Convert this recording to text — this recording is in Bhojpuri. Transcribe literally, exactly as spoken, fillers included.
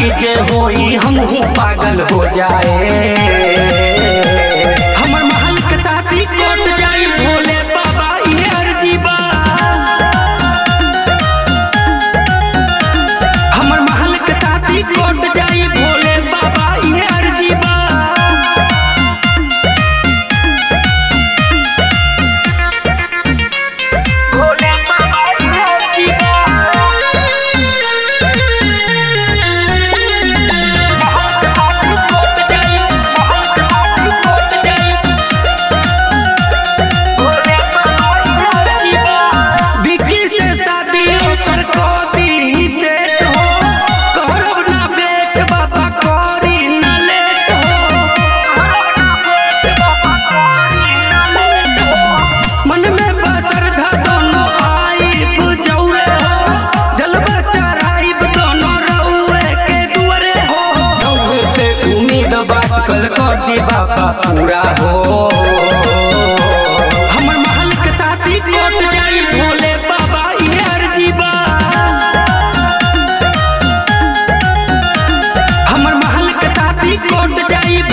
शादी जे होई हमहू पागल हो जाए। हमर महल के शादी कोट जाई भोले बाबा ये अर्जी बा। हमर महल के शादी कोट जाई भोले बाबा ये अर्जी बा। कल कर दी बाबा पूरा हो। हमर महल के शादी कोट जाई भोले बाबा ये अर्जी बा। हमर महल के शादी कोट जाई